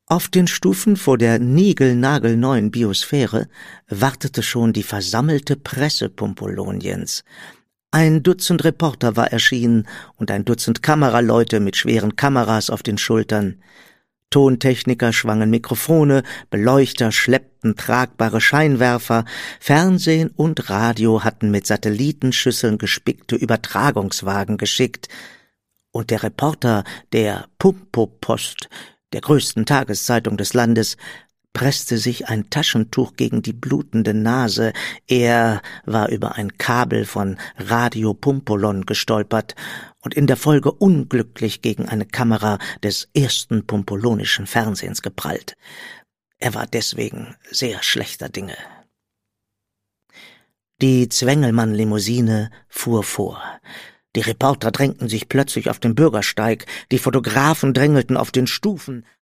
Auf den Stufen vor der niegelnagelneuen Biosphäre wartete schon die versammelte Presse Pumpoloniens. Ein Dutzend Reporter war erschienen und ein Dutzend Kameraleute mit schweren Kameras auf den Schultern. Tontechniker schwangen Mikrofone, Beleuchter schleppten tragbare Scheinwerfer, Fernsehen und Radio hatten mit Satellitenschüsseln gespickte Übertragungswagen geschickt. Und der Reporter der Pumpopost, der größten Tageszeitung des Landes, presste sich ein Taschentuch gegen die blutende Nase. Er war über ein Kabel von Radio Pumpolon gestolpert und in der Folge unglücklich gegen eine Kamera des ersten pumpolonischen Fernsehens geprallt. Er war deswegen sehr schlechter Dinge. Die Zwengelmann-Limousine fuhr vor. Die Reporter drängten sich plötzlich auf den Bürgersteig, die Fotografen drängelten auf den Stufen.